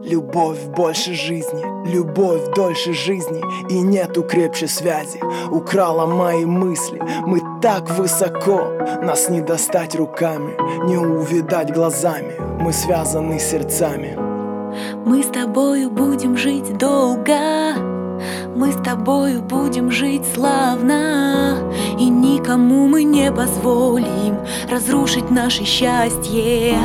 Любовь больше жизни, любовь дольше жизни. И нету крепче связи, украла мои мысли. Мы так высоко, нас не достать руками, не увидать глазами. Мы связаны сердцами. Мы с тобою будем жить долго, мы с тобою будем жить славно. И никому мы не позволим разрушить наше счастье.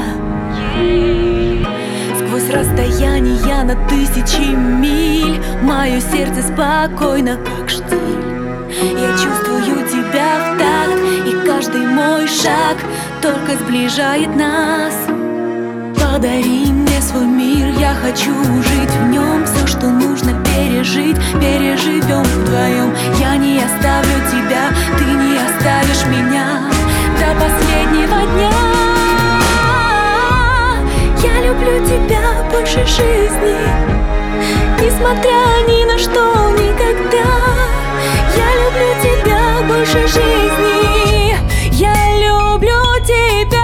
Сквозь расстояния на тысячи миль мое сердце спокойно, как штиль. Я чувствую тебя в такт, и каждый мой шаг только сближает нас. Подари мне свой мир, я хочу жить в нем. Все, что нужно пережить, переживем вдвоем. Я не оставлю тебя, ты не оставишь меня до последнего дня. Я люблю тебя больше жизни, несмотря ни на что, никогда. Я люблю тебя больше жизни, я люблю тебя.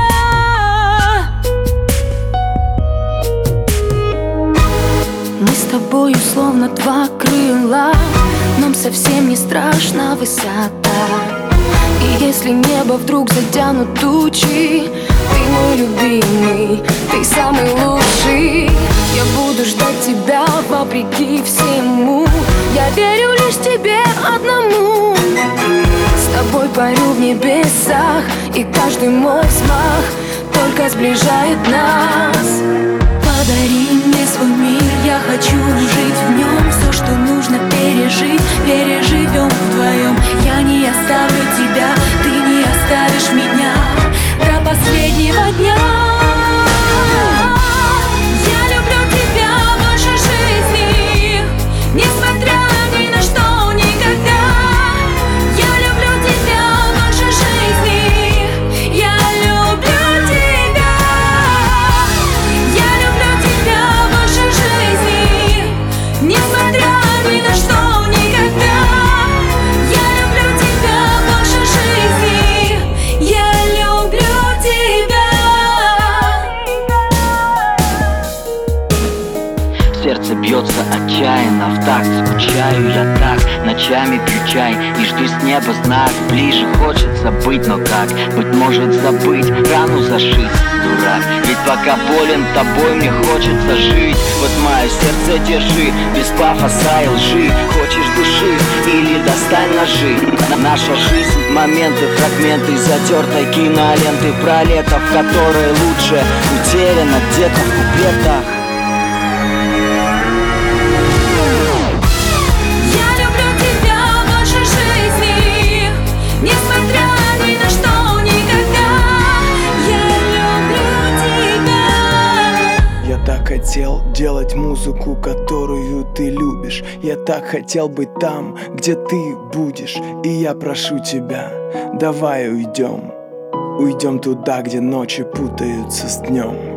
Мы с тобою словно два крыла, нам совсем не страшна высота. И если небо вдруг затянут тучи, ты мой любимый, ты самый лучший. Я буду ждать тебя вопреки всему, я верю лишь тебе одному. С тобой парю в небесах, и каждый мой взмах только сближает нас. Подари мне свой мир, я хочу жить в нем. Все, что нужно пережить, переживем вдвоем. Я не оставлю тебя, ты не оставишь меня до последнего дня. Я люблю тебя больше жизни, несмотря ни на что, никогда. Я люблю тебя больше жизни, я люблю тебя. Я люблю тебя больше жизни, несмотря ни на что, никогда. Я люблю тебя больше жизни, я люблю тебя. Сердце бьется отчаянно, в такт скучаю я так. Ночами пью чай и жду с неба знак. Ближе хочется быть, но как? Быть может забыть, рану зашить, дурак. Ведь пока болен тобой, мне хочется жить. Вот мое сердце держи, без пафоса и лжи. Хочешь души или достань ножи. Наша жизнь, моменты, фрагменты затертой киноленты про лето, в которой лучше утеряно где-то в куплетах. Я так хотел делать музыку, которую ты любишь. Я так хотел быть там, где ты будешь. И я прошу тебя, давай уйдем. Уйдем туда, где ночи путаются с днем.